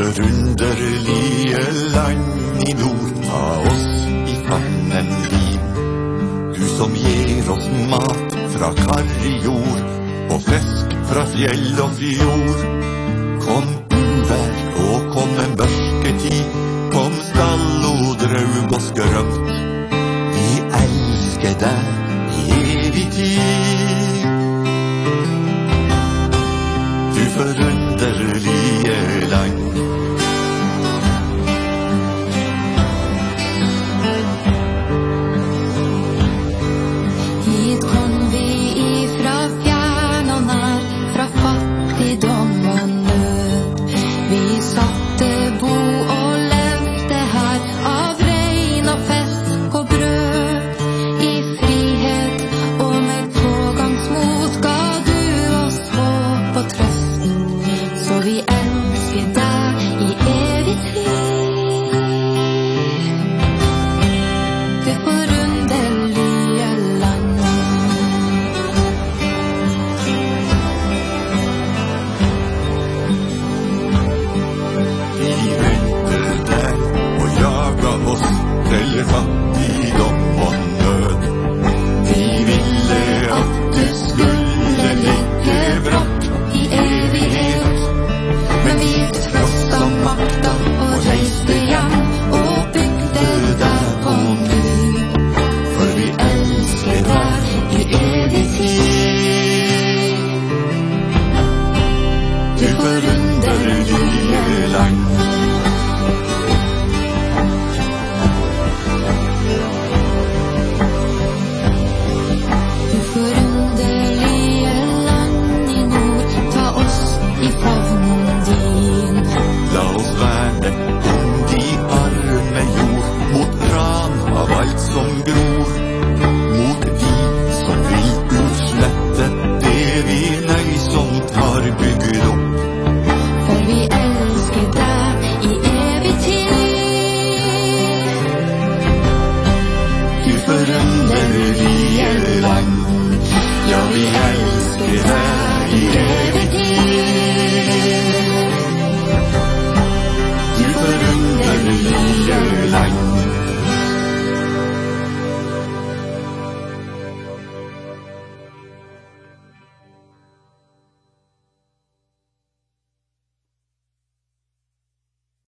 forunderlige land i nord, ta oss i favnen din. Du som gir oss mat fra karrig jord, og fisk fra fjell og fjord. Kom uvær og kom en børsketid, kom stallodraug og skrømt. Vi elsker deg i evig tid. Du forunderlige land. Hit kom vi ifra fjern og nær, fra fattigdom og nød. Vi satte bord